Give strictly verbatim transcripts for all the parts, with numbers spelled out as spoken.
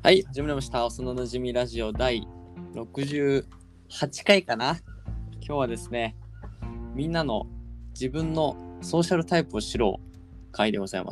はい、始まりました。幼なじみラジオ第ろくじゅうはちかいかな。今日はですね、みんなの自分のソーシャルタイプを知ろう回でございます。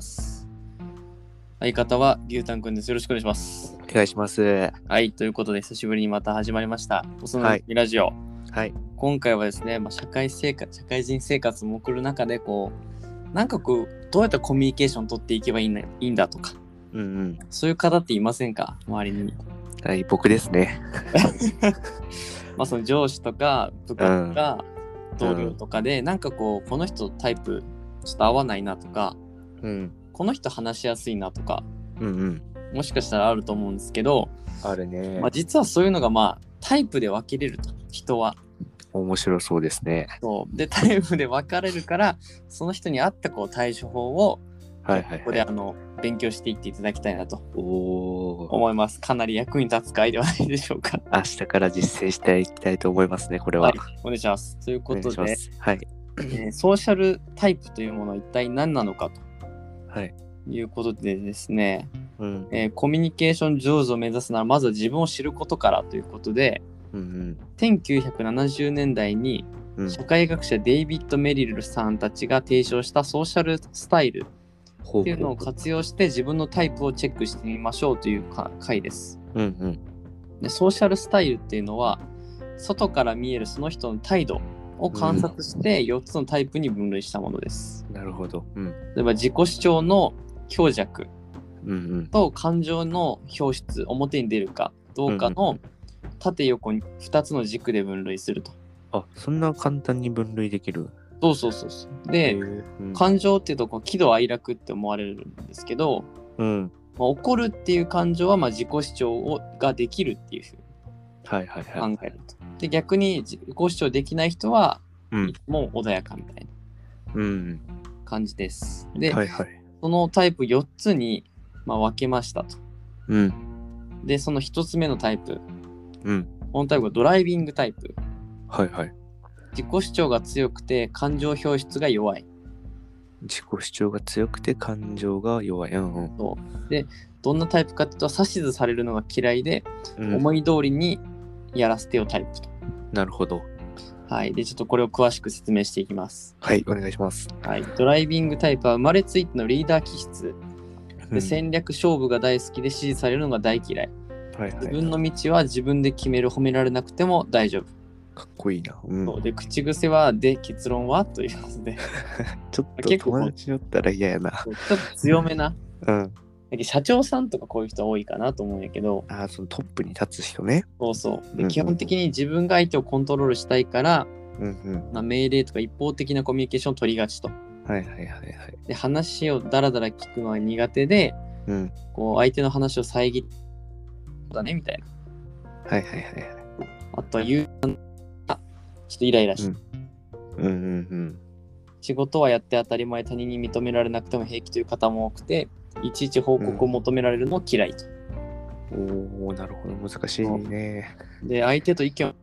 相方は牛タンくんです。よろしくお願いします。 お願いします。 はい、ということで久しぶりにまた始まりました。幼なじみラジオ。 はい。 今回はですね、まあ、社会生活、社会人生活を送る中でこう、なんかこう、どうやってコミュニケーションを取っていけばいいんだ、いいんだとか、 うんうん。 そういう方っていませんか？周りに。 はい、僕ですね。 まあその上司とか部下とか同僚うんとかで、なんかこうこの人タイプちょっと合わないなとか、 うん。 この人話しやすいなとか、 うんうん。 もしかしたらあると思うんですけど、 あるね。 まあ、実はそういうのがまあタイプで分けれると、人は。 面白そうですね。 そうでタイプで分かれるから、その人に合ったこう対処法をはいはいはい。 ここであの勉強していっていただきたいなとおお。 思います。かなり役に立つ回ではないでしょうか。 明日から実践していきたいと思いますね、これは。 はい、お願いします。ということで、 お願いします。はい。 えーソーシャルタイプというものは一体何なのかはい。 ということでですね、 うん。 えーコミュニケーション上手を目指すならまずは自分を知ることからということで、 うんせんきゅうひゃくななじゅうねんだいにうん。うん。 社会学者デイビッド・メリルさんたちが提唱したソーシャルスタイルほうっていうのを活用して自分のタイプをチェックしてみましょうという回です。 うんうん。 でソーシャルスタイルっていうのは外から見えるその人の態度を観察してよっつのタイプに分類したものです。 なるほど。うん。 例えば自己主張の強弱うんうん。 と感情の表出、表に出るかどうかの縦横にふたつの軸で分類すると。 あ、そんな簡単に分類できる。 そうそうそうそう。で、 へーうん、 感情っていうとこう喜怒哀楽って思われるんですけど、 うん。 まあ、怒るっていう感情はまあ自己主張をができるっていうふうにはいはいはい。 考えると。で、逆に自己主張できない人は、 うん。 もう穏やかみたいなうん。 感じです。で、 はいはい。 そのタイプよっつに、まあ、分けましたと。 うん。 で、そのひとつめのタイプ。 うん。 このタイプはドライビングタイプ。 はいはい。 自己主張が強くて感情表出が弱い。 自己主張が強くて感情が弱い。うんうん。 そうで、どんなタイプかっていうと、指図されるのが嫌いで、 うん、 思い通りにやらせてよタイプと。 なるほど。 はい。で、ちょっとこれを詳しく説明していきます。 はい、お願いします。 はい。ドライビングタイプは生まれついてのリーダー気質。で、戦略勝負が大好きで指示されるのが大嫌い。 はいはい、 自分の道は自分で決める、褒められなくても大丈夫。 かっこいいな。うん、 そうで、口癖は、で、結論はということで。 ちょっと結構友達だったら嫌やな。 ちょっと強めな。 うん。 社長さんとかこういう人多いかなと思うんやけど、 ああ、そのトップに立つ人ね。 そうそうで、 うんうん、 基本的に自分が相手をコントロールしたいから、 うんうんまあ、命令とか一方的なコミュニケーションを取りがちと。 はいはいはいはい。 で、話をダラダラ聞くのは苦手で、 うん、 こう相手の話を遮ってだねみたいな。 はいはいはいはい。 あとは言うちょっとイライラして、 うん、うんうんうん仕事はやって当たり前、他人に認められなくても平気という方も多くて、いちいち報告を求められるのを嫌いと。 うん、おお、なるほど、難しいね。 で、相手と意見を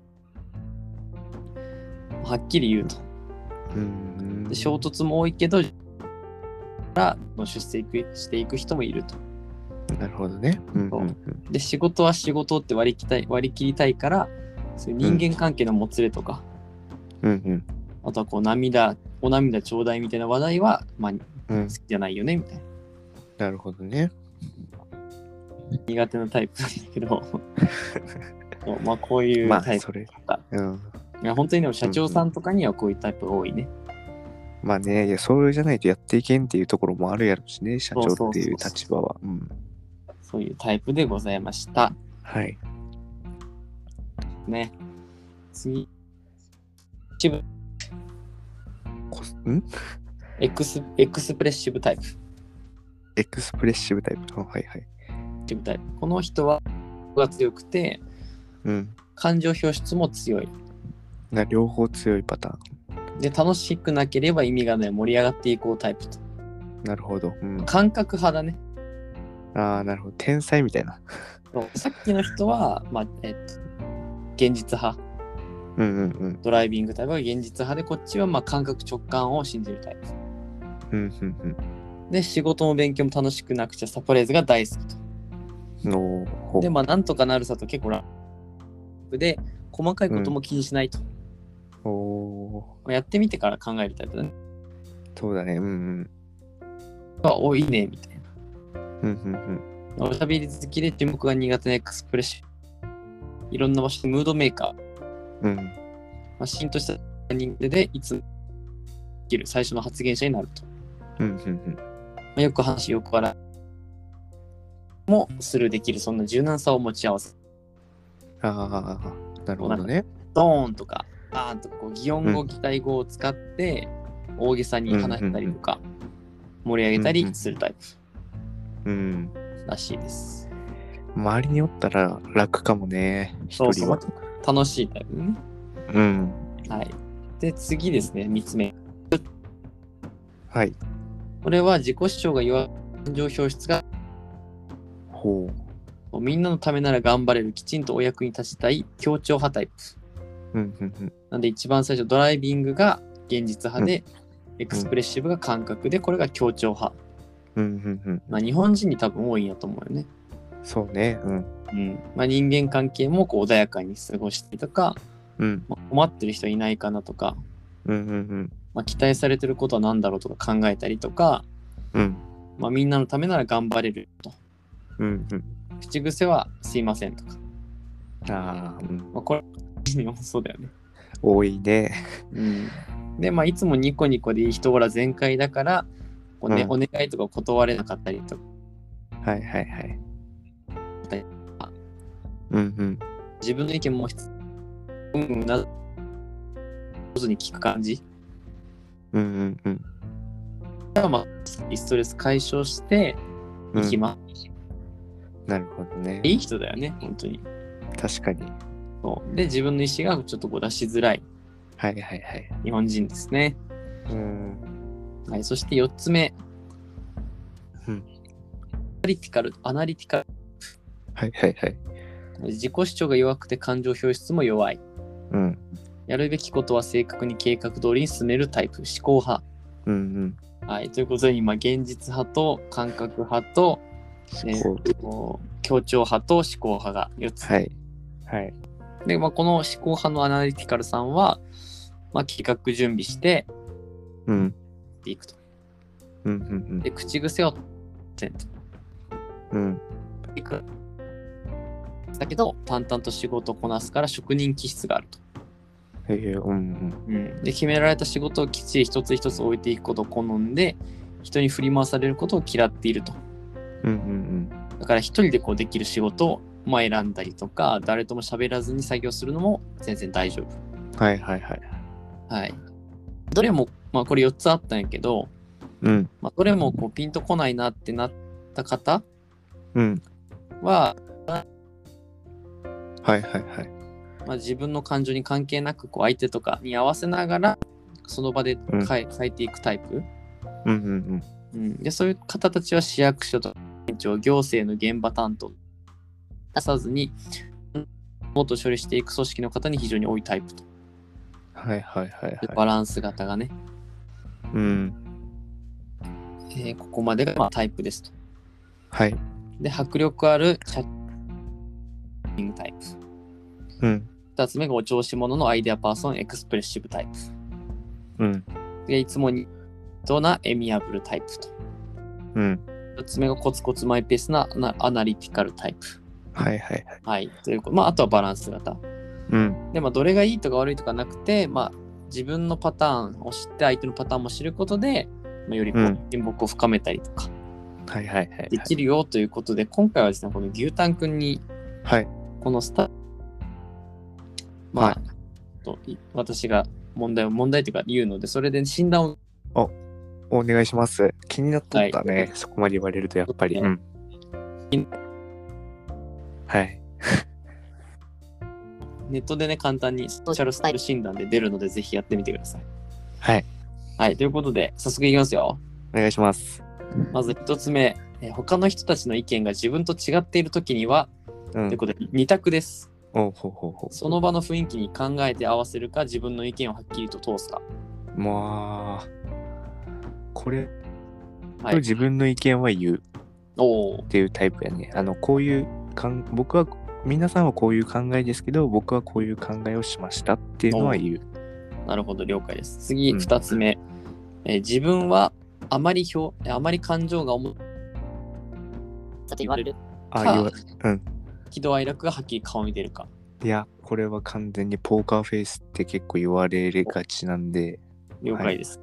はっきり言うと。 うん、 で、衝突も多いけど、から出世していく人もいると。 なるほどね。うんうんうん、 で、仕事は仕事って割り切りたい、割り切りたいから、そういう人間関係のもつれとか、 うんうん、 あとはこう涙、お涙ちょうだいみたいな話題は、まあ、うん、好きじゃないよねみたいな。 なるほどね。 苦手なタイプなんだけど、まあこういうタイプだった。まあ、うん、いや本当にでも社長さんとかにはこういうタイプが多いね。 うん、まあね、いや、そうじゃないとやっていけんっていうところもあるやろしね、社長っていう立場は。 そういうタイプでございました。 はい。 ね。次。 んエクス、エクスプレッシブタイプ。 エクスプレッシブタイプ。はいはい。 タイプ。この人はが強くて、 うん、 感情表出も強い。 な両方強いパターン。で、楽しくなければ意味がない、盛り上がっていこうタイプと。 なるほど。うん、 感覚派だね。 ああ、なるほど。天才みたいな。 さっきの人は、まあ、えっと、現実派。 うんうんうん、 ドライビングタイプは現実派で、こっちはまあ感覚直感を信じるタイプ。 うんうんうん、 で、仕事も勉強も楽しくなくちゃサプライズが大好きと。 おほうで、まあ、なんとかなるさと結構ラップで、細かいことも気にしないと。 おー、 まあやってみてから考えるタイプだね。 そうだね。うんうん。 あ、お、いいね、みたいな。 うんうんおしゃべり好きで注目が苦手なエクスプレッション。いろんな場所でムードメーカー。 うん。うん。 まあ、シーンとした人間でいつもできる最初の発言者になると。 うんうんうん。 まあ、よく話、よく笑いもするできる、そんな柔軟さを持ち合わせ。 ああ、なるほどね。 ドーンとか、バーンとかこう擬音語、擬態語を使って大げさに話したりとか、盛り上げたりするタイうん。 プらしいです。 周りにおったら楽かもね。一人は。 楽しいタイプね。 うん。 はい。で、次ですね、みっつめ。 はい。 これは自己主張が弱い感情表出が、 ほみんなのためなら頑張れる、きちんとお役に立ちたい協調派タイプ。 う。うんうんうん。 なんで一番最初、ドライビングが現実派で、うん、エクスプレッシブが感覚で、これが協調派。 うんうんうん。 まあ、日本人に多分多いんやと思うよね。 そうね。うん。 うんまあ、人間関係もこう穏やかに過ごしたりとか、 うん。 まあ、困ってる人いないかなとか、 うんうんうん。 まあ、期待されてることは何だろうとか考えたりとか、 うん。 まあ、みんなのためなら頑張れると。 うんうん。 口癖はすいませんとか。 ああ、うん。 まあ、これにもそうだよね。 多いね。 うん。で、まあ、いつもニコニコでいい人柄全開だから、こうね、 うん、 お願いとか断れなかったりとか。 はいはいはい。うんうん。 自分の意見も必要、うん、な上手に聞く感じ。 うんうんうん。 まあ、ストレス解消していきます。 うん、なるほどね。 いい人だよね、本当に。 確かに。 そうで、自分の意思がちょっとこう出しづらいはいはいはい。 日本人ですね。 うん。 はい、そしてよっつめ。 うん。 アナリティカル、アナリティカル。 はいはいはい。 自己主張が弱くて感情表出も弱い。 うん。 やるべきことは正確に計画通りに進めるタイプ、思考派。 うんうん。はい、ということで今、現実派と感覚派と、えー、と協調派と思考派がよっつ。 はい。はい。 で、まあ、この思考派のアナリティカルさんは、まあ、企画準備してうん。 いくと。 うんうんうん。 で、口癖をせんと。 うん。 いく。だけど、淡々と仕事をこなすから職人気質があると。 へえ、うんうん。 うん。で、決められた仕事をきっちり一つ一つ置いていくことを好んで、人に振り回されることを嫌っていると。 うんうんうん。 だから一人でこうできる仕事をまあ選んだりとか、誰とも喋らずに作業するのも全然大丈夫。 はいはいはい。 はい。どれも、まあこれよっつあったんやけど、 うん。 まあ、どれもこうピンとこないなってなった方うん。 は、 はいはいはい。 まあ、自分の感情に関係なくこう相手とかに合わせながらその場で変え、うん、変えていくタイプ、 うんうんうんうん、でそういう方たちは市役所とか県庁行政の現場担当出さずにもっと処理していく組織の方に非常に多いタイプと。 はいはいはいはい。 バランス型がね。 うん。 えー、ここまでがまあタイプですと。 はい。 で、迫力あるチャッティングタイプ。うん。 二つ目がお調子者のアイデアパーソンエクスプレッシブタイプ。うん。 で、いつもにとなエミアブルタイプと。 うん。 二つ目がコツコツマイペースなアナリティカルタイプ。 はいはいはい。 はい。ということ。まあ、あとはバランス型。 うん。 で、まあ、どれがいいとか悪いとかなくて、まあ、自分のパターンを知って相手のパターンも知ることで、まあ、よりこう、親睦を深めたりとか、 はいはいはい。 できるよということで、今回はですね、この牛タンくんに、 はい。 このスタ、まあ、はい、と私が問題を、問題というか言うので、それで診断を。 お、お願いします。気になっとったね、はい、そこまで言われるとやっぱり。うん。はい。 ネットでね、簡単にソーシャルスタイル診断で出るので、ぜひやってみてください。 はい。 はい、ということで、早速いきますよ。 お願いします。 まず一つ目、えー、他の人たちの意見が自分と違っているときには、うん、ということで二択です。 おうほうほうほう。 その場の雰囲気に考えて合わせるか、自分の意見をはっきりと通すか。 まあ、これ、はい、自分の意見は言うっていうタイプやね。あの、こういうかん僕は皆さんはこういう考えですけど僕はこういう考えをしましたっていうのは言う。 なるほど、了解です。次、 うんふたつめ、えー自分はあまり表あまり感情が重いと言われるか、 あ言わうん喜怒哀楽がはっきり顔に出るか。 いやこれは完全にポーカーフェイスって結構言われがちなんで。 了解です。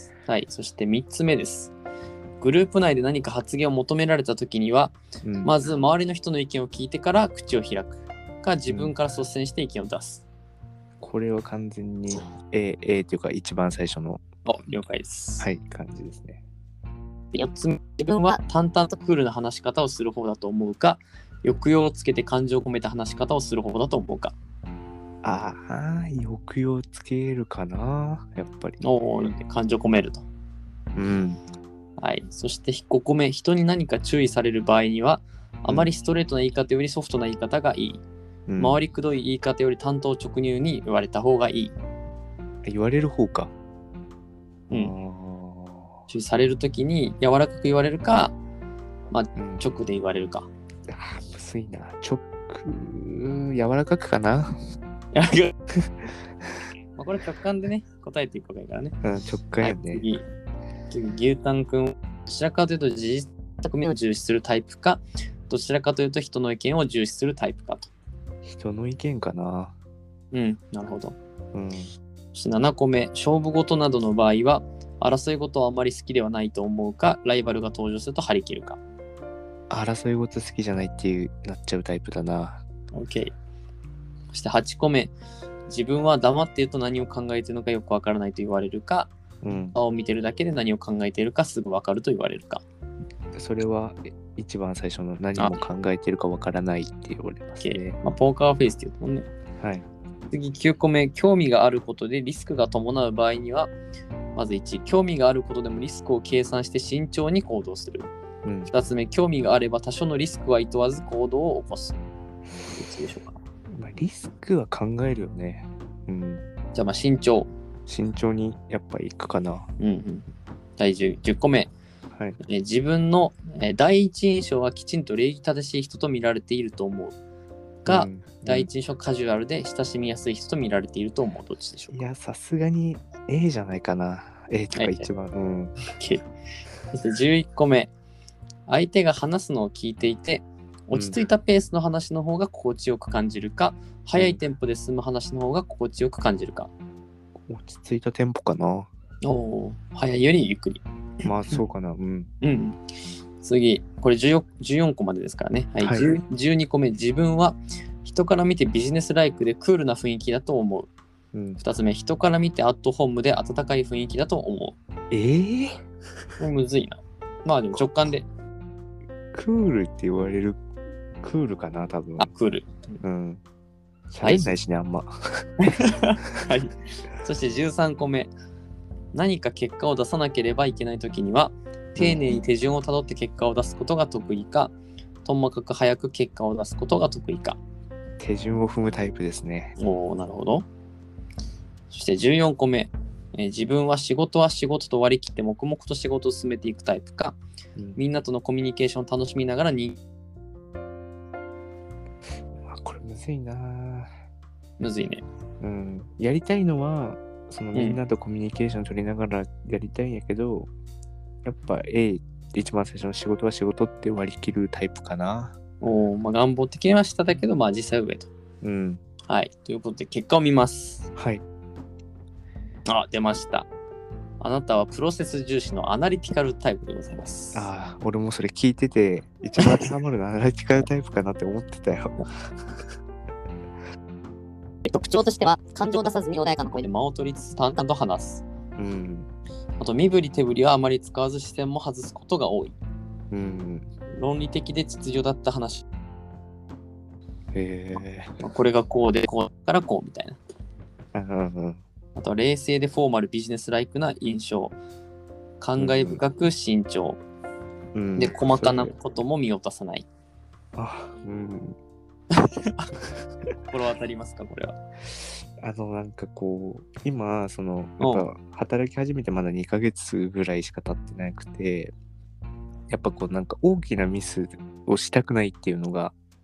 はい、はい、そしてみっつめです。グループ内で何か発言を求められたときには、うん、まず周りの人の意見を聞いてから口を開くか、自分から率先して意見を出す。 うん、これは完全に A, A というか一番最初のお了解です。 はい感じですね。 よっつめ、自分は淡々とクールな話し方をする方だと思うか、抑揚をつけて感情を込めた話し方をする方だと思うか。 ああ抑揚つけるかなやっぱり。 お感情込めると。 うんはい、そしてごこめ、人に何か注意される場合には、あまりストレートな言い方よりソフトな言い方がいい。うん、回りくどい言い方より単刀直入に言われた方がいい。 言われる方か。 うん。注意されるときに柔らかく言われるか、まあ、直で言われるか。 うん、あむずいな。直、柔らかくかな。 まあこれ直感でね、答えていく方がいいからね。 うん、直感やね。 はい、次。次、牛タンくん、どちらかというと事実側面を重視するタイプか、どちらかというと人の意見を重視するタイプかと。 人の意見かな。 うん、なるほど。 うん、 そしてななこめ、勝負事などの場合は、争い事はあまり好きではないと思うか、ライバルが登場すると張り切るか。 争い事好きじゃないっていうなっちゃうタイプだな。 OK。そしてはちこめ、自分は黙っていると何を考えているのかよくわからないと言われるか、 うん、 顔を見てるだけで何を考えているかすぐわかると言われるか。 それは一番最初の何も考えているかわからないって言われますね。 まあ、ポーカーフェイスって言うともんね。 はい。 次きゅうこめ、興味があることでリスクが伴う場合には、まずいち、興味があることでもリスクを計算して慎重に行動する。うん、ふたつめ、興味があれば多少のリスクはいとわず行動を起こす。どっちでしょうか。 まあ、リスクは考えるよね。うん。 じゃあまあ慎重。 慎重にやっぱいくかな。 うんうん。第 10, 10個目、 はいえ。自分の、え第一印象はきちんと礼儀正しい人と見られていると思うが、うんうん、第一印象カジュアルで親しみやすい人と見られていると思う。どっちでしょうか。 いや、さすがに A じゃないかな。A とか一番。はい、うん。 OK。そしてじゅういっこめ、相手が話すのを聞いていて、落ち着いたペースの話の方が心地よく感じるか、うん、速いテンポで進む話の方が心地よく感じるか。 落ち着いたテンポかな。 おお、速いよりゆっくり。 まあそうかな。うん。 うん。次、これじゅうよん、じゅうよんこまでですからね。はい。はい、じゅうにこめ、自分は人から見てビジネスライクでクールな雰囲気だと思う。うん、ふたつめ、人から見てアットホームで温かい雰囲気だと思う。 ええー、むずいな。まあでも直感で。 クールって言われるクールかな、多分。 あ、クール。 うん。喋んないしね、はい、あんま。 はい。そしてじゅうさんこめ。何か結果を出さなければいけないときには、丁寧に手順をたどって結果を出すことが得意か、ともかく早く結果を出すことが得意か。 手順を踏むタイプですね。 おー、なるほど。そしてじゅうよんこめ。えー、自分は仕事は仕事と割り切って黙々と仕事を進めていくタイプか、うん、みんなとのコミュニケーションを楽しみながら人これむずいな。 むずいね。 うん。やりたいのはそのみんなとコミュニケーション取りながらやりたいんやけど、うん、やっぱ A 一番最初の仕事は仕事って割り切るタイプかな。 おお、まあ願望的には下だけどまあ実際上と。 うん。 はい。ということで結果を見ます。 はい。 あ、出ました。あなたはプロセス重視のアナリティカルタイプでございます。 ああ、俺もそれ聞いてて、一番当てはまるのアナリティカルタイプかなって思ってたよ。 特徴としては、感情を出さずに穏やかな声で間を取りつつ淡々と話す。 うん。あと、身振り手振りはあまり使わず視線も外すことが多い。 うん。 論理的で秩序だった話。 へえ。 これがこうで、こうだからこうみたいな。 うんうん。 あとは冷静でフォーマルビジネスライクな印象、感慨深く慎重、うん、で細かなことも見落とさない。 あ、うん。 心当たりますかこれは。 あのなんかこう今そのやっぱ働き始めてまだにかげつぐらいしか経ってなくて、やっぱこうなんか大きなミスをしたくないっていうのが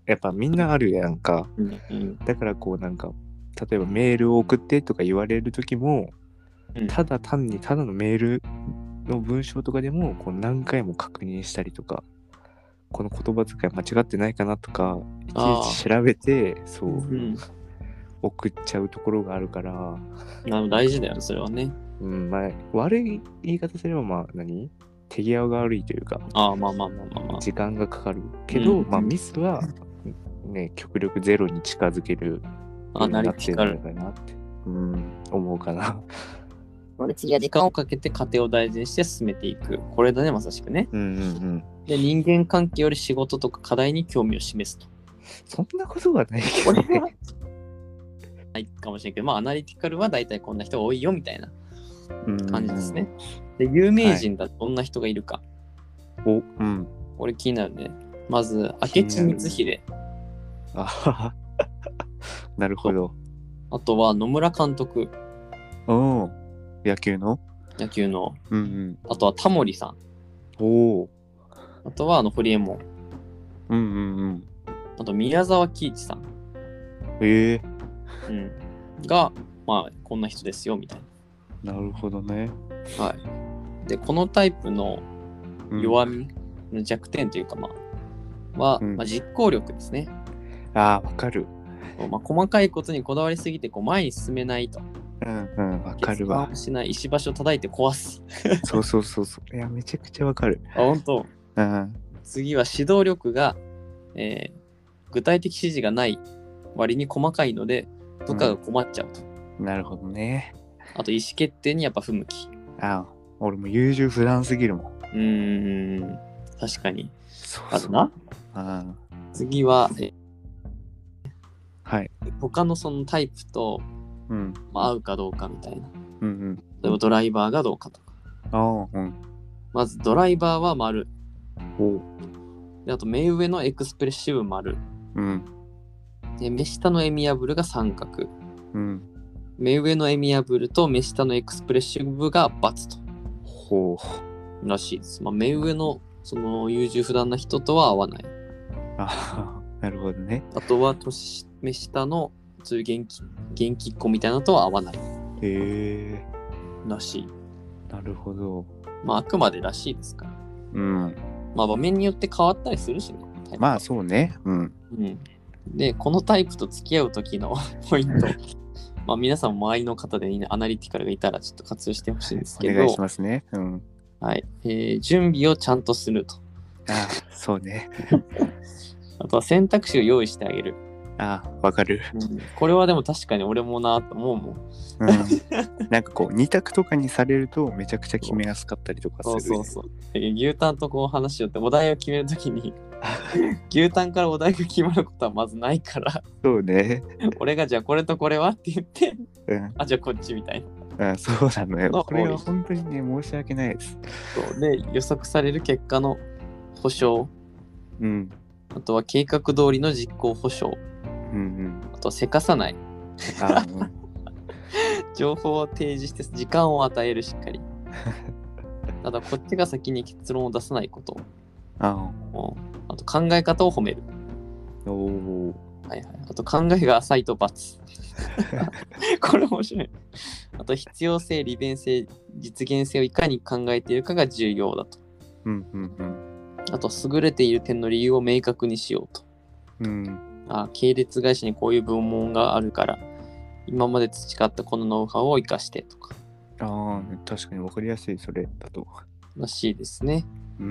やっぱみんなあるやんか。 うんうんだからこうなんか、例えばメールを送ってとか言われる時も、 うんただ単にただのメールの文章とかでもこう何回も確認したりとか、この言葉遣い間違ってないかなとか、いちいち調べて、そう、 うん送っちゃうところがあるから、 な大事だよね、それはね。 うん、まあ、悪い言い方すれば、まあ何、手際が悪いというか、 ああ、まあまあまあまあまあ。 時間がかかるけど、 うんまあミスは、ね、極力ゼロに近づけるようあ、なりになってるピカル。 んじゃないかなって、うん、思うかな。 俺次は時間をかけて家庭を大事にして進めていく。これだね、まさしくね。 うんうんうん。 で、人間関係より仕事とか課題に興味を示すと。 そんなことはないけこれどね。 はないかもしれんけど、まあ、アナリティカルは大体こんな人が多いよみたいな感じですね。で、有名人だとどんな人がいるか。 お、うん。 俺気になるね。まず、明智光秀。 あはは。なるほど。 あとは野村監督。 うん。野球の野球の。 うんうん。 あとはタモリさん。 おお。 あとはあのホリエモン。 うんうんうん。 あと宮沢喜一さん。 ええうん。が、まあ、こんな人ですよ、みたいなるほどね。 な。はい。で、このタイプの弱み、うん、弱点というか、まあ、は、 うんまあ、実行力ですね。 ああ、わかる。 まあ、細かいことにこだわりすぎてこう前に進めないと。 うんうん、わかるわ。 しない石橋を叩いて壊す。 そうそうそうそう。いや、めちゃくちゃわかる。 あ、本当。 うん。 次は指導力が、えー具体的指示がない割に細かいので、部下が困っちゃうと。 うん、なるほどね。 あと意思決定にやっぱ不向き。 ああ、俺も優柔不断すぎるもん。 うーん、確かに。 そうあるな。 あ次は、えはい。 他のそのタイプと、 うん。 まあ、合うかどうかみたいな。 うんうん。 例えばドライバーがどうかとか。 ああ、うん。 まずドライバーは丸。 おであと目上のエクスプレッシブ丸。 うん。 で目下のエミヤブルが三角。 うん。 目上のエミヤブルと目下のエクスプレッシブが×と。 ほう。 らしいです。まあ、目上のその優柔不断な人とは合わない。 ああ、なるほどね。 あとは年目下のそういう元気元気っ子みたいなのとは合わない。 へえらしい。 なるほど。 まああくまでらしいですから。 うん。 まあ場面によって変わったりするしね。 まあそうね。うん。 うん。で、このタイプと付き合う時のポイント。まあ皆さんも周りの方でいいね、アナリティカルがいたらちょっと活用してほしいんですけど。 お願いしますね。うん。 はい。えー、準備をちゃんとすると。 ああ、そうね。 あとは選択肢を用意してあげる。 ああ、わかる。 うん、これはでも確かに俺もなと思うもん。 うん。なんかこう、二択とかにされるとめちゃくちゃ決めやすかったりとかする、 そうそうそう。牛タンとこう話しよってお題を決めるときに牛タンからお題が決まることはまずないからそうね。 俺がじゃあこれとこれはって言ってうんあじゃあこっちみたいな。 うん、そうなのよ。 のこれは本当にね、申し訳ないです。 そうで予測される結果の保証、 うん。 あとは計画通りの実行保証、 うんうん。 あとはせかさない、 あうん、 情報を提示して時間を与えるしっかり。ただこっちが先に結論を出さないこと。 ああと考え方を褒める。 おお。 はいはい。あと考えが浅いと×。これ面白い。あと必要性、利便性、実現性をいかに考えているかが重要だと。 うんうんうん。 あと優れている点の理由を明確にしようと。 うんあ系列会社にこういう部門があるから、今まで培ったこのノウハウを生かしてとか。 ああ、確かに分かりやすい、それだと。 らしいですね。 うん。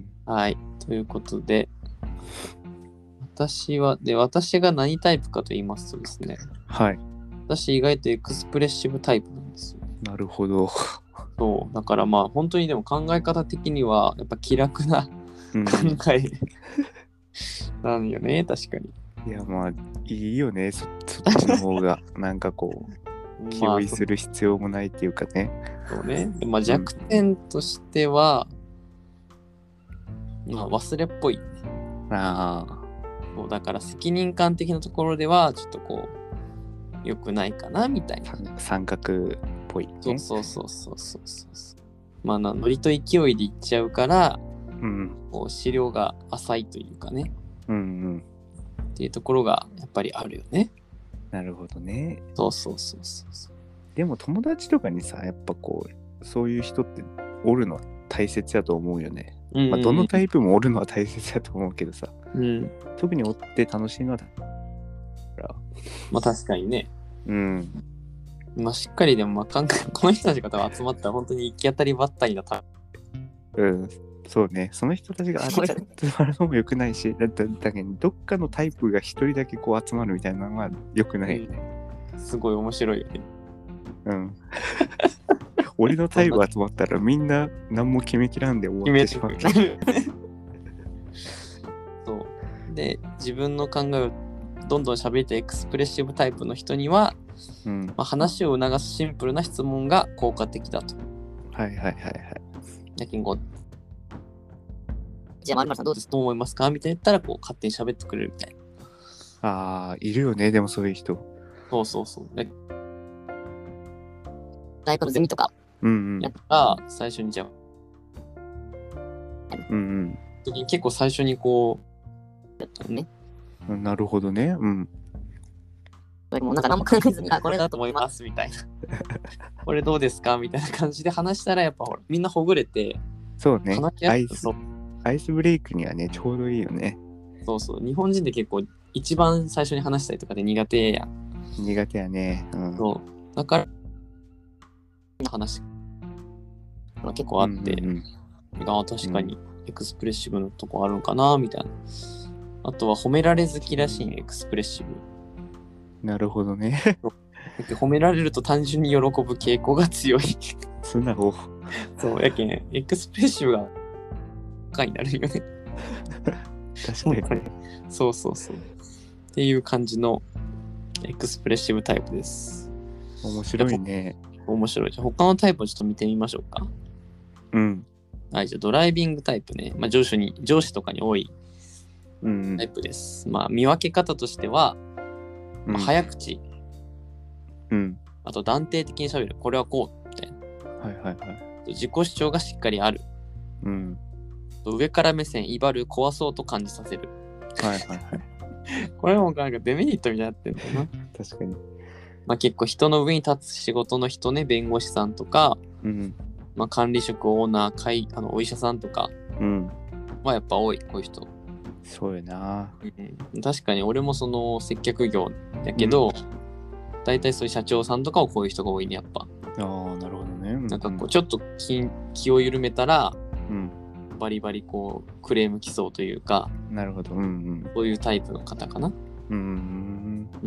はい。ということで、私は、で、私が何タイプかと言いますとですね、 はい。 私意外とエクスプレッシブタイプなんですよ。 なるほど。 そう。だからまあ、本当にでも考え方的には、やっぱ気楽なうん、 考えなんよね、確かに。 いや、まあ、いいよね、そそっちの方が。なんかこう、気負いする必要もないっていうかね。 まあ、そうね。でまあ、弱点としては、まあ、忘れっぽい。 ああ。 そうだから責任感的なところでは、ちょっとこう、良くないかな、みたいな。 三角っぽい、ね。 そうそうそうそうそうそう。まあ、なノリと勢いでいっちゃうから、 うん。 こう資料が浅いというかね。 うんうん。 っていうところがやっぱりあるよね。 なるほどね。 そうそうそうそうそう。 でも友達とかにさ、やっぱこう、そういう人っておるのは大切やと思うよね。 うんうん、 まあ、どのタイプもおるのは大切やと思うけどさ、 うん、 特におって楽しいのは、 まあ確かにね。 うん。 まあしっかりでもまあ考え、この人たちが多分集まったら本当に行き当たりばったりなタイうん、そうね。その人たちが集まるのも良くないし、だだだけどどっかのタイプが一人だけこう集まるみたいなのは良くないよね。 プ、すごい面白いよね。 うん。俺のタイプ集まったらみんな何も決めきらんで終わってしまう。 そうで自分の考えをどんどん喋ってエクスプレッシブタイプの人には、 うんまあ、話を促すシンプルな質問が効果的だと。 はいはいはいはい。 やけんこうじゃあ、まるまるさんどうですどう思いますかみたいな言ったらこう勝手に喋ってくれるみたいな。ああ、いるよね、でもそういう人。 そうそうそう。ライブのゼミとかうんうん。 やったら最初にじゃあ、 うんうん、結構最初にこうやったのね。 なるほどね。うん。 もうなんか何も考えずに、あ、これだと思いますみたいな。これどうですかみたいな感じで話したら、やっぱほらみんなほぐれて、 そうね。アイスそうアイスブレイクにはね、ちょうどいいよね。 そうそう。日本人で結構一番最初に話したりとかで苦手や。 苦手やね。うん、 そう。だから、話が結構あって、 うんうんうん、 あ確かにエクスプレッシブのとこあるんかなみたいな。あとは褒められ好きらしいね、エクスプレッシブ。 なるほどね。 褒められると単純に喜ぶ傾向が強い。 素直。 そうやけん、エクスプレッシブが高になるよね。 確かに。 そうそうそう。っていう感じのエクスプレッシブタイプです。 面白いね。 面白い。じゃあ他のタイプをちょっと見てみましょうか。 うん。 はい、じゃあドライビングタイプね。まあ上司に、上司とかに多いうんタイプです。まあ見分け方としては、まあ、早口、 うん、 あと断定的に喋る。これはこうみたいな。 はいはいはい。 自己主張がしっかりある。 うん。 上から目線、威張る、怖そうと感じさせる。 はいはいはい。 これもなんかデメリットみたいになってんだよな。 確かに。 まあ結構人の上に立つ仕事の人ね、弁護士さんとか、 うん、 まあ管理職オーナー、会あのお医者さんとか、 うん、 まあやっぱ多い、こういう人。 そうよな、 うん。確かに俺もその接客業やけど、大体、うん、そういう社長さんとかはこういう人が多いね、やっぱ。 ああ、なるほどね。 なんかこう、ちょっと 気, 気を緩めたら、 うん、 バリバリこう、クレーム来そうというか、 なるほど。うんうん。 そういうタイプの方かな。 うん、 うん。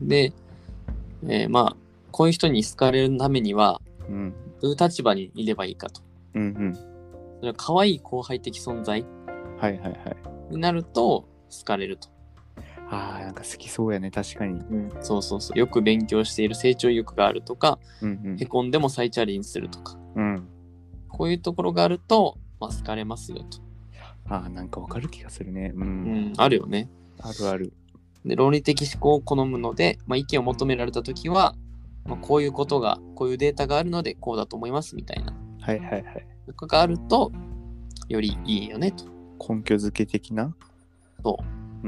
で、えー、まあ、こういう人に好かれるためには、 うん、 どういう立場にいればいいかと。 うんうん。 それは可愛い後輩的存在はいはいはい。 になると好かれると。 ああ、なんか好きそうやね、確かに。 うん、そうそうそう。よく勉強している、成長意欲があるとか、 うんうん、 へこんでも再チャレンジするとか、 うん、 こういうところがあると、まあ、好かれますよと。 ああ、なんかわかる気がするね。うん。 うん、あるよね。 あるある。 で、論理的思考を好むので、まあ、意見を求められたときは、まあ、こういうことが、こういうデータがあるので、こうだと思いますみたいな。 はいはいはい。 とかがあると、よりいいよねと。 根拠付け的な。 そう。うん。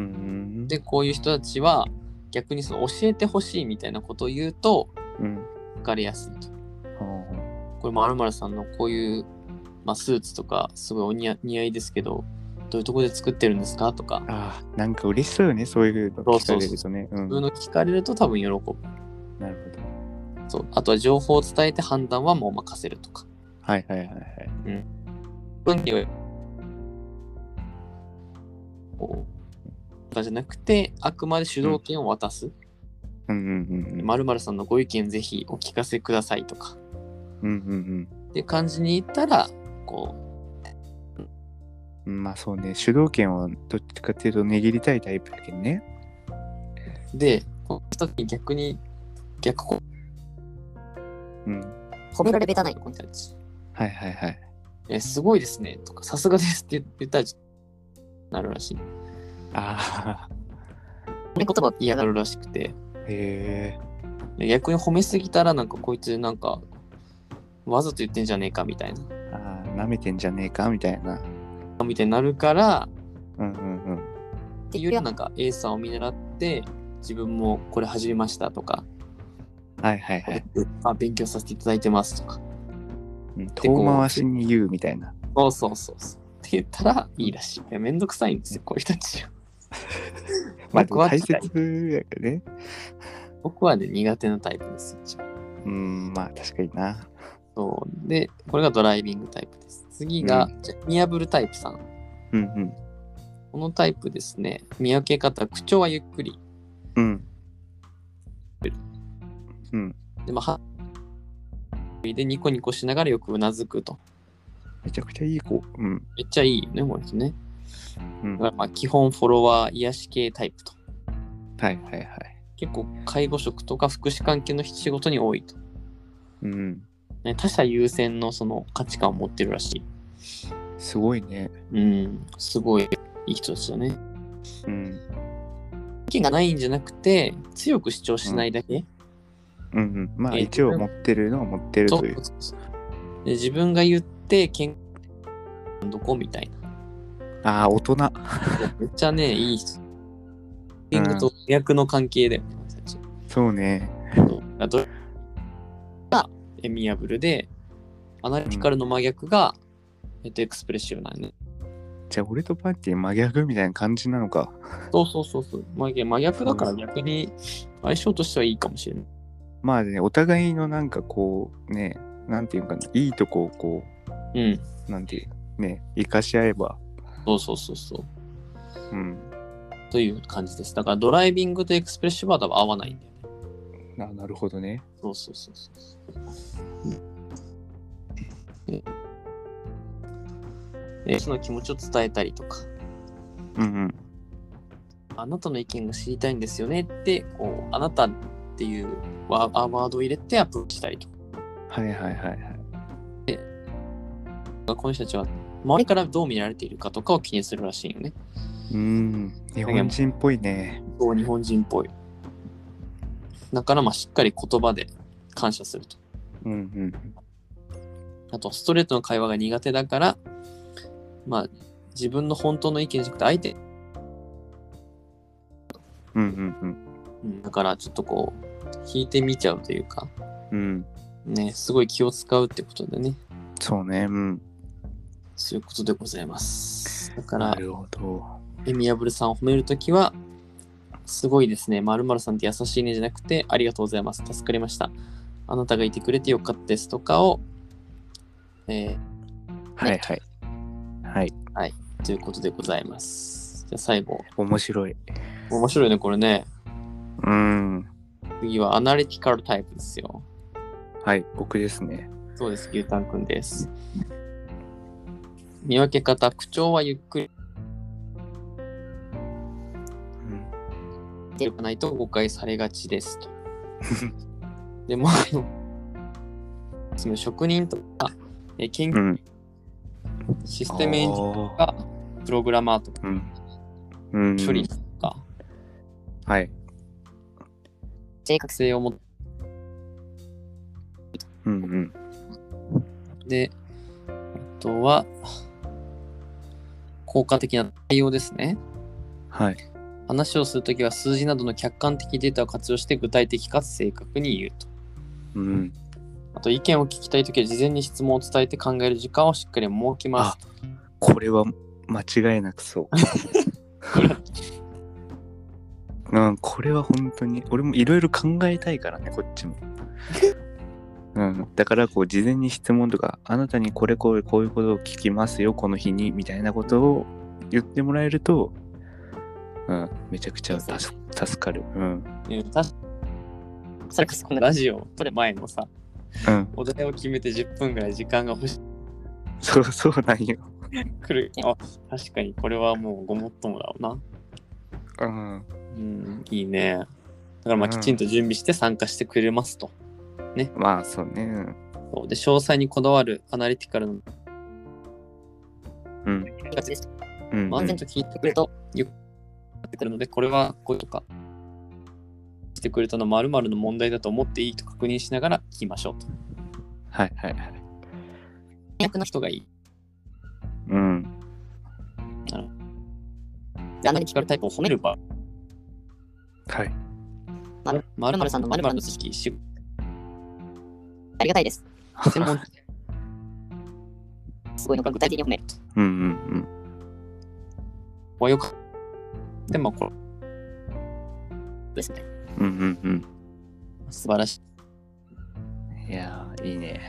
で、こういう人たちは、逆にその教えてほしいみたいなことを言うと、 うん、 分かりやすいと。これも〇〇さんのこういう、まあ、スーツとかすごいお似合似合いですけど、どういうところで作ってるんですかとか。 ああ、なんか嬉しそうよね、そういうの聞かれるとね。 そういうの聞かれると多分喜ぶ。 なるほど。そう。あとは情報を伝えて判断はもう任せるとか。 はいはいはいはい。 うん。分岐をこうじゃなくて、あくまで主導権を渡す。 うんうんうん。 〇〇さんのご意見ぜひお聞かせくださいとか。 うんうんうん。 っていう感じに言ったら、こう。まあそうね、主導権をどっちかっていうと握りたいタイプだけどね。 で、この人に逆に、逆こうん。 褒められべたないの、この人たち。 はいはいはい。 え、すごいですね、とか、さすがですって言ったら、なるらしい。 ああ。 褒め言葉嫌がるらしくて。 へえ。逆に褒めすぎたら、なんかこいつなんか、わざと言ってんじゃねえかみたいな。 ああ、舐めてんじゃねえかみたいな。 みたいになるから、 うんうんうん。 っていうよりはなんか A さんを見習って自分もこれ始めましたとか、 はいはいはい。 あ勉強させていただいてますとか、 うん、遠回しに言うみたいな。 そうそうそうそうって言ったらいいらしい。いやめんどくさいんですよ、こういう人たちは。 まあで僕はも大切やからね。 僕はね、苦手なタイプですよ。 うん、まあ確かにな。 そうで、これがドライビングタイプです。次が、 うんじゃ見破るタイプさん。 うんこのタイプですね、見分け方、口調はゆっくり。 うん。うん。 で、まあ、はでニコニコしながらよくうなずくと。 めちゃくちゃいい子。うん。 めっちゃいいよね、この人ね。 うん。 だからまあ基本フォロワー、癒し系タイプと。 はいはいはい。 結構介護職とか福祉関係の仕事に多いと。 うん。 ね、他者優先のその価値観を持ってるらしい。 すごいね。 うん、すごいいい人ですよね。 うん。 意見がないんじゃなくて、強く主張しないだけ。 うんうん。まあえー一応持ってるのは持ってるそうという。 そうそうで自分が言って健どこみたいな。 ああ、大人。 めっちゃね、いい人。リングと逆の関係だよね、私たち。 そうね。 そうあとがエミヤブルで、アナリティカルの真逆が、えっと、エクスプレッシブなんね。 じゃあ俺とパンティ真逆みたいな感じなのか。 そうそうそうそう。真逆真逆だから逆に相性としてはいいかもしれない。 まあね、お互いのなんかこう、ね、なんていうかな、いいとこをこうん。 う、なんていう、ね、生かし合えば。 そうそうそうそう。 うん。 という感じです。だからドライビングとエクスプレッシブは多分合わないんだよね。 ななるほどね。 そうそうそうそう。うんえその気持ちを伝えたりとか、 うんうん。 あなたの意見が知りたいんですよねって、こう、あなたっていうワーワードを入れてアプローチしたりとか。 はいはいはいはい。 この人たちは周りからどう見られているかとかを気にするらしいよね。 うーん、日本人っぽいね。 そう、日本人っぽい。だからまあしっかり言葉で感謝すると。 うんうん。 あとストレートの会話が苦手だから、まあ自分の本当の意見じゃなくて相手、 うんうんうん。 うん、だからちょっとこう聞いてみちゃうというか、 うん。 ね、すごい気を使うってことでね、 そうね。うん。 そういうことでございます。だからなるほど。 エミヤブルさんを褒めるときは、すごいですね。〇〇さんって優しいねじゃなくて、ありがとうございます。助かりました。あなたがいてくれてよかったですとかを、えー、 はいはい。はい。 はい。ということでございます。じゃあ最後。 面白い。 面白いね、これね。 うん。 次はアナリティカルタイプですよ。 はい、僕ですね。 そうです。牛タンくんです。見分け方、口調はゆっくり。 うん。 出かないと誤解されがちですと。でも、その職人とか、え研究、 うん。 システムエンジニアとか、プログラマーとか、 うん。うん。 処理とか、 はい。 正確性を持って、 うんうん。 で、あとは、効果的な対応ですね。 はい。 話をするときは数字などの客観的データを活用して具体的かつ正確に言うと。 うん。 あと意見を聞きたいときは事前に質問を伝えて考える時間をしっかり設けますと。 これは間違いなくそう。うん、これは本当に、俺もいろいろ考えたいからね、こっちも。うん、だからこう事前に質問とか、あなたにこれこうこういうことを聞きますよ、この日にみたいなことを言ってもらえると、うん、めちゃくちゃ助助かる。うん。 うん、確かそれこそこのラジオ撮る前のさ、 うん、 お題を決めてじゅっぷんぐらい時間が欲しい。 そうそうなんよ。 来る。あ、確かにこれはもうごもっともだろうな。 うん。 うん、いいね。だからまあうんきちんと準備して参加してくれますと。 まあそうね。うんそうで、詳細にこだわるアナリティカルのうん。 やつです。 うんまあ、ちゃんと聞いてくれるとよくなってくるので、これはこういうとかしてくれたの〇〇の問題だと思っていいと確認しながら聞きましょうと。 はいはいはい。 役の人がいい。 うん。 でアナリティカルタイプを褒める場合、 はい。 まるまるさんのまるの知識、仕事ありがたいです。専門すごいのが具体的に褒めると。 うんうんうん。 ここはよく。でもこれですね。 うんうんうん。 素晴らしい。 いやー、いいね。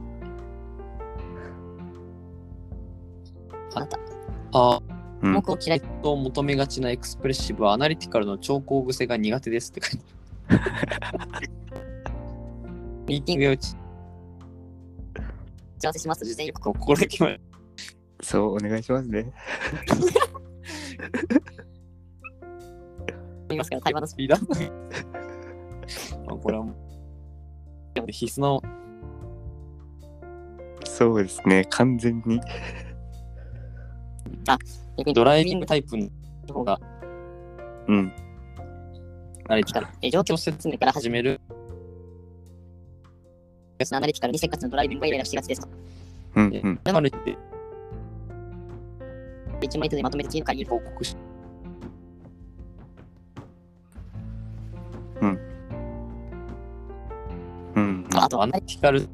あなた。ああ、 うん、 僕を嫌いと求めがちなエクスプレッシブはアナリティカルの超高癖が苦手ですって書いてある。ミーティングを打ち合わせします。事前予告を心で決まる。 そう、お願いしますね。 いますから、対話のスピードあこれはもう必須の。 そうですね、完全に。 あ、逆にドライビングタイプの方が、 うん。 アナリティカル。え状況説明から始める。アナリティカルにせっかちのドライビングがイライラしがちですと。 うんうん。 だからって一枚手でまとめて次の回に報告し。 うん。うん。 あとアナリティカル。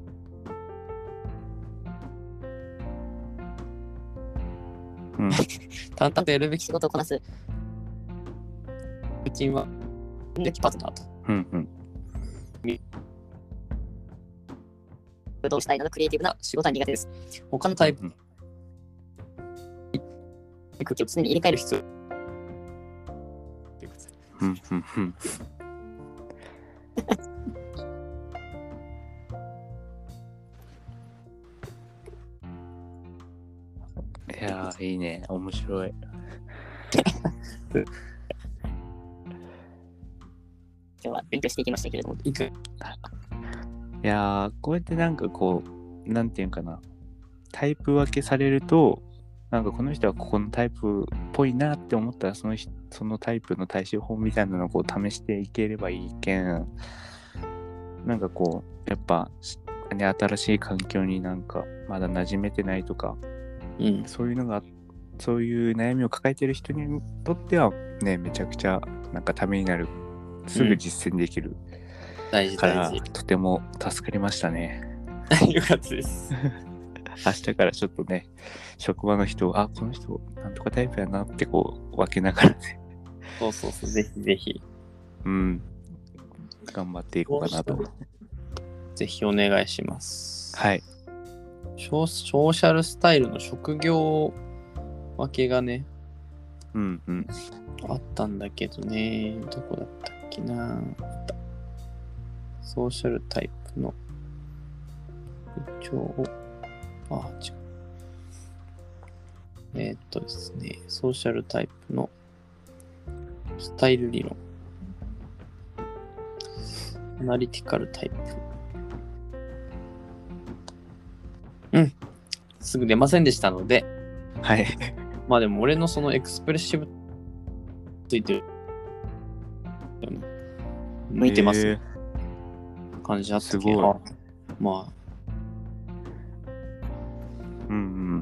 うん、 淡々とやるべき仕事をこなす。ルーチンは抜きパートナーと。 うんうん。 どうしたいなどクリエイティブな仕事は苦手です。他のタイプ、うん、空気を常に入れ替える必要。 うんうんうん。いやー、いいね。面白い。 今日は勉強していきましたけれども。いくいやー、こうやってなんかこう、なんていうかな、タイプ分けされると、なんかこの人はここのタイプっぽいなって思ったら、そのそのタイプの対処法みたいなのをこう試していければいいけん、なんかこう、やっぱ、ね、新しい環境になんかまだ馴染めてないとか、うん、そういうのが、そういう悩みを抱えている人にとってはね、めちゃくちゃなんかためになる、すぐ実践できる、うん、 大事大事。 とても助かりましたね。 よかったです。 明日からちょっとね、職場の人、あ、この人なんとかタイプやなってこう分けながらね。 そうそうそう、ぜひぜひ。 うん。頑張っていこうかなと。 ぜひお願いします。 はい。 ショー、ショーシャルスタイルの職業分けがね、 うんうん。 あったんだけどね、どこだったっけな。あった。ソーシャルタイプの一応、あ、違う。えー、っとですね、ソーシャルタイプのスタイル理論。アナリティカルタイプ。うん。すぐ出ませんでしたので。 はい。 まあでも俺のそのエクスプレッシブついてる。向いてます。えー、感じあったけど。すごい。まあ。 うんうん。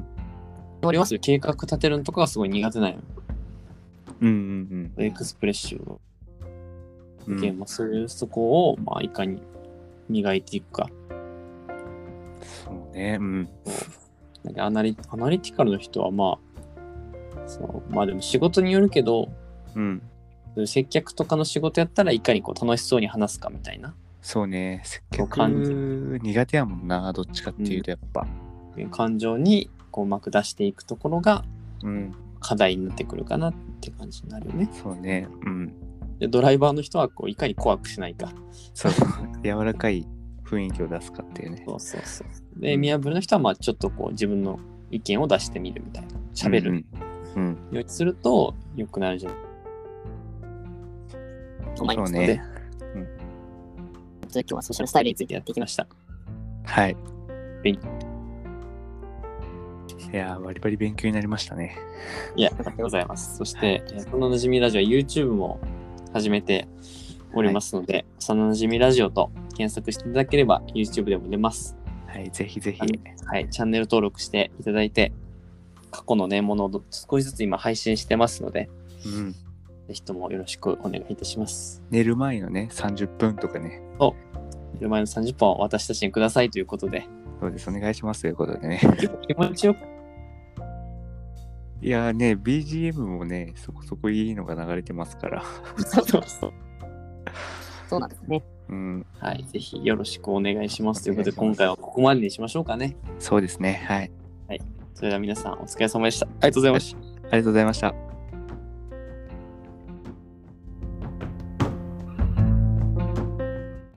俺は計画立てるのとかがすごい苦手なの。 うんうんうん。 エクスプレッシブ。うん、まあ、そういうそこを、まあ、いかに磨いていくか。 そうね。うん。 なんかアナリ、アナリティカルの人は、まあ、そうまあでも仕事によるけど、 うん。 接客とかの仕事やったらいかにこう楽しそうに話すかみたいな。 そうね。接客苦手やもんな、どっちかっていうとやっぱ。 うん、感情にこううまく出していくところが、 うん、 課題になってくるかなって感じになるよね。 そうね。うん。 でドライバーの人はこういかに怖くしないか。 そう。柔らかい雰囲気を出すかっていうね。 そうそうそう。で、見破るの人はまあちょっとこう自分の意見を出してみるみたいな。喋る。 うん。うん、 ようにすると良くなるじゃん。 そうね。 うん。今日はソーシャルスタイルについてやってきました。 はい。 勉いやー、バリバリ勉強になりましたね。 いや、ありがとうございます。そして、幼なじみラジオは YouTube も始めておりますので、はい、幼なじみラジオと検索していただければ YouTube でも出ます。 はい、ぜひぜひ。 はい、チャンネル登録していただいて、過去のね、ものを少しずつ今配信してますので、 うん。 ぜひともよろしくお願いいたします。 寝る前のね、さんじゅっぷんとかね。 寝る前のさんじゅっぷんを私たちにくださいということで。 そうです、お願いしますということでね。 気持ちよく。 いやーね、ビージーエム もね、そこそこいいのが流れてますから。 そうそうそう。そうなんですね。 うん。 はい、ぜひよろしくお願いしますということで、 お願いします今回はここまでにしましょうかね。 そうですね。はい。 それでは皆さんお疲れ様でした。ありがとうございました。 ありがとうございました。